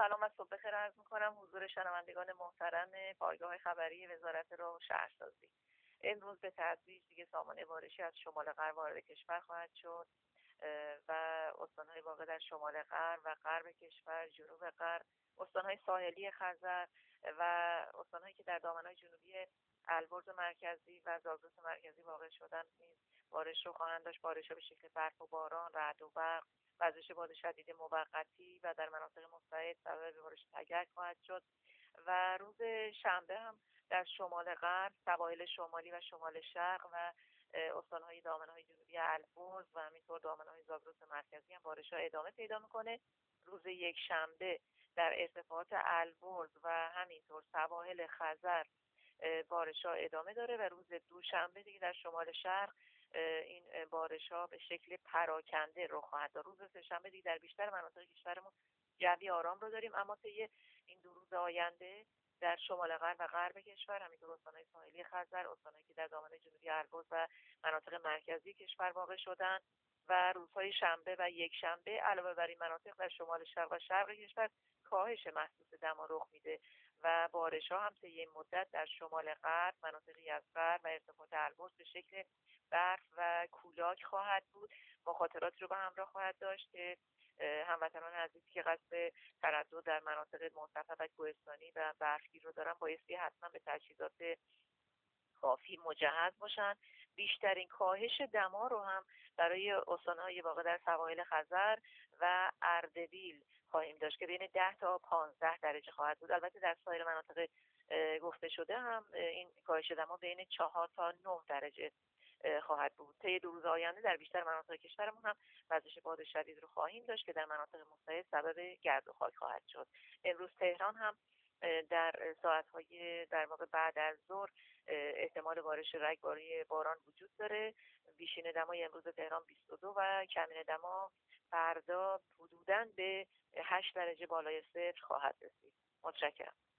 سلام و صبح بخیر عرض می‌کنم حضور شنوندگان محترم پایگاه خبری وزارت راه و شهرسازی. امروز به تدریج دیگه سامان بارشی از شمال غرب وارد کشور خواهد شد و استان‌های واقع در شمال غرب و غرب کشور، جنوب غرب، استان‌های ساحلی خزر و استان‌هایی که در دامنه‌های جنوبی البرز مرکزی و زاگرس مرکزی واقع شدن نیز بارش رو خواهند داشت. بارش‌ها به شکل برف و باران، رعد و برق، وزش باد شدید موقتی و در مناطق مستعد سبب بارش تگرگ خواهد شد و روز شنبه هم در شمال غرب، سواحل شمالی و شمال شرق و استان‌های دامنه‌های جنوبی البرز و همینطور دامنه‌های زاگرس مرکزی هم بارش‌ها ادامه پیدا می‌کنه. روز یک شنبه در ارتفاعات البرز و همینطور سواحل خزر بارش‌ها ادامه داره و روز دوشنبه دیگه در شمال شرق این بارش‌ها به شکل پراکنده رخ خواهد داد. روز سه‌شنبه دیگه در بیشتر مناطق کشورمون جوی آرام رو داریم، اما طی این دو روز آینده در شمال غرب و غرب کشور، همینطور استان‌های ساحلی خزر، استان‌هایی که در دامنه جنوبی البرز و مناطق مرکزی کشور واقع شدن و روزهای شنبه و یک شنبه علاوه بر این مناطق در شمال شرق و شرق کشور کاهش محسوس دما رخ میده و بارش‌ها هم طی این مدت در شمال غرب، مناطقی از غرب و ارتفاعات البرز به شکل برف و کولاک خواهد بود. مخاطراتی رو به همراه خواهد داشت که هموطنان عزیزی که قصد تردد در مناطق مرتفع و کوهستانی و برفگیر رو دارن بایستی حتما به تجهیزات کافی مجهز باشن. بیشترین کاهش دما رو هم برای استان‌های واقع در سواحل خزر و اردبیل خواهیم داشت که بین 10 تا 15 درجه خواهد بود. البته در سایر مناطق گفته شده هم این کاهش دما بین 4 تا 9 درجه خواهد بود. طی دو روز آینده در بیشتر مناطق کشورمون هم وزش باد شدید رو خواهیم داشت که در مناطق مستعد سبب گرد و خاک خواهد شد. امروز تهران هم در ساعت‌های در واقع بعد از ظهر احتمال بارش رگباری باران وجود داره. بیشین دمای امروز تهران 22 و کمین دما فردا حدوداً به 8 درجه بالای صفر خواهد رسید. متشکرم.